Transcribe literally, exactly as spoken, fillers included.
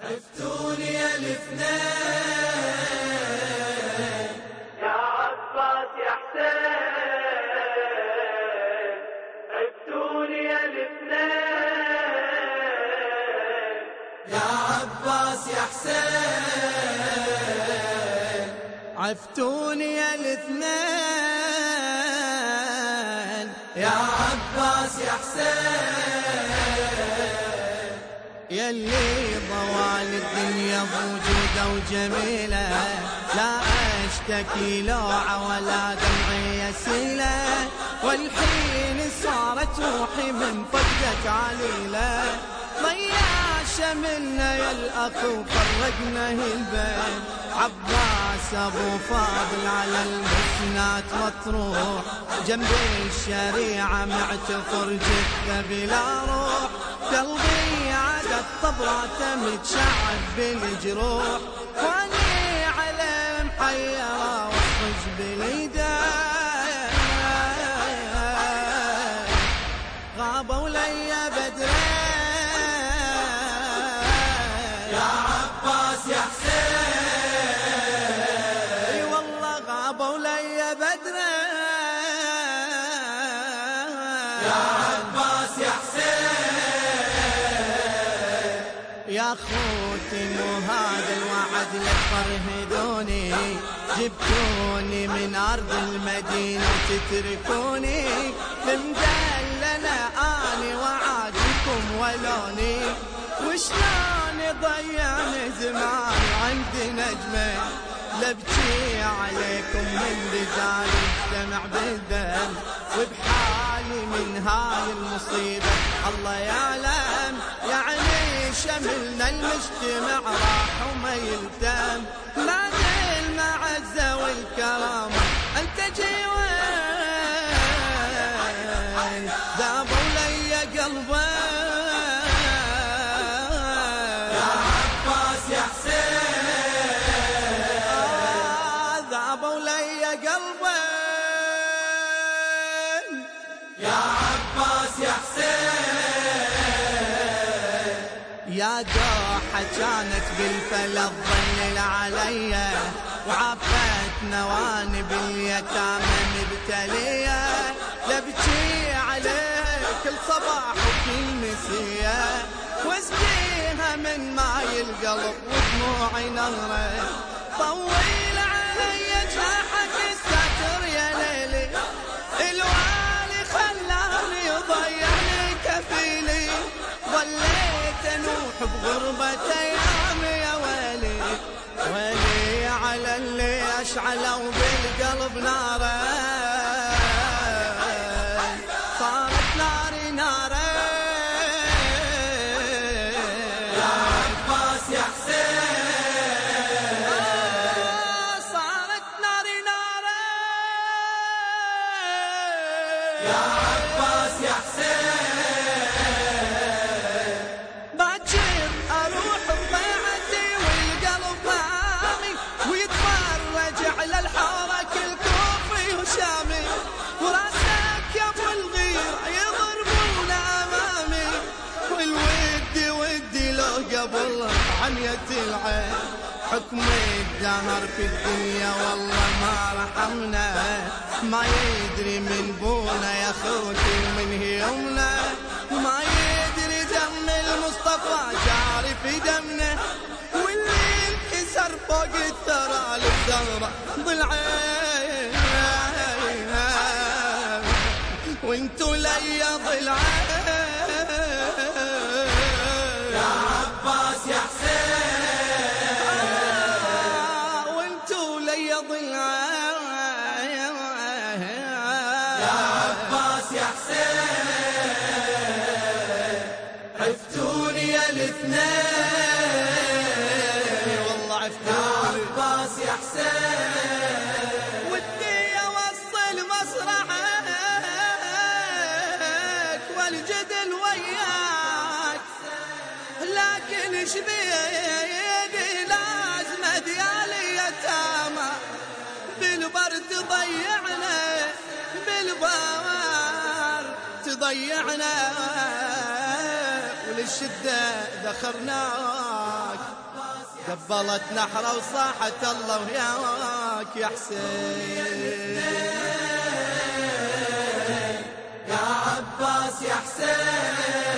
عفتوني يا الاثنين يا عباس يا حسين، عفتوني يا الاثنين يا عباس يا حسين، عفتوني يا الاثنين يا عباس يا حسين، يلي ضوال الدنيا موجودة وجميلة، لا اشتكي لوعة ولا دمعي يسيلة، والحين صارت روحي من فقدك عليلة، ضيع شملنا يا الأخ وفرقنا البين، عباس أبو فاضل على المسنات مطروح، جنب الشريعة معتفر جثة بلا روح، قلبي عدد طبراته متشعب بالجروح، واني على محيرة واخرج باليدين، غابوا لي بدرين يا عباس يا حسين، اي والله غابوا لي بدرين يا عباس يا حسين، يا خوتي مو هذا الوعد لك فرهدوني، جبتوني من أرض المدينة وتتركوني، مدللة أني وعادكم ولوني، وشلون ضيعنا زمان عند نجمة، لبكي عليكم من بزال الدمع بالدم، وبحالي من هاي المصيبة الله يعلم، يعني شملنا المجتمع راح وما يلتم، بعد المعزة والكرامة انت جي وين، ذابوا لي قلبين يا عباس يا حسين، ذابوا لي قلبين يا عباس يا حسين، يا دوحة كانت بالفلا تظلل عليا، وعفت نواني باليتامى مبتلية، لبكي عليك كل صباح وكل مسية، واسقيها من ماي القلب ودموعي نهرة، طويل علي جناحك الستر يا ليلي، الوالي خلاني ضيعني كفيلي، ظليت انوح بغربة ايامي يا ويلي، ويلي على اللي اشعلوا بالقلب ناره، صارت ناري ناره يا عباس يا حسين، صارت ناري ناره يا عباس يا حسين، باكر اروح بضيعتي والقلب هامي، ويتفرج على الحارة كل كوفي وشامي، وراسك يا ابو الغير يضربون امامي، والود ودي لو قبل عنية العين، حكم الدهر في الدنيا والله ما رحمنا، ما يدري من بونا يا خوتي ومن يومنا، ما يدري دم المصطفى جاري في دمنا، واللي انكسر فوق الثرى للزهرة ضلعين، وانتو لي ضلعين يا عباس يا حسين، وانتو لي ضلعين يا عباس يا حسين، عفتوني يا الاثنين والله عفتوني يا عباس يا حسين، ودي اوصل مصرعك والجدل وياك، لكن ايش بيدي لازمة ديالي يتامى، بالبرد تضيعنا بالبار تضيعنا، وللشدة ذخرناك، قبلت نحره وصاحت الله وياك يا حسين، يا عباس يا حسين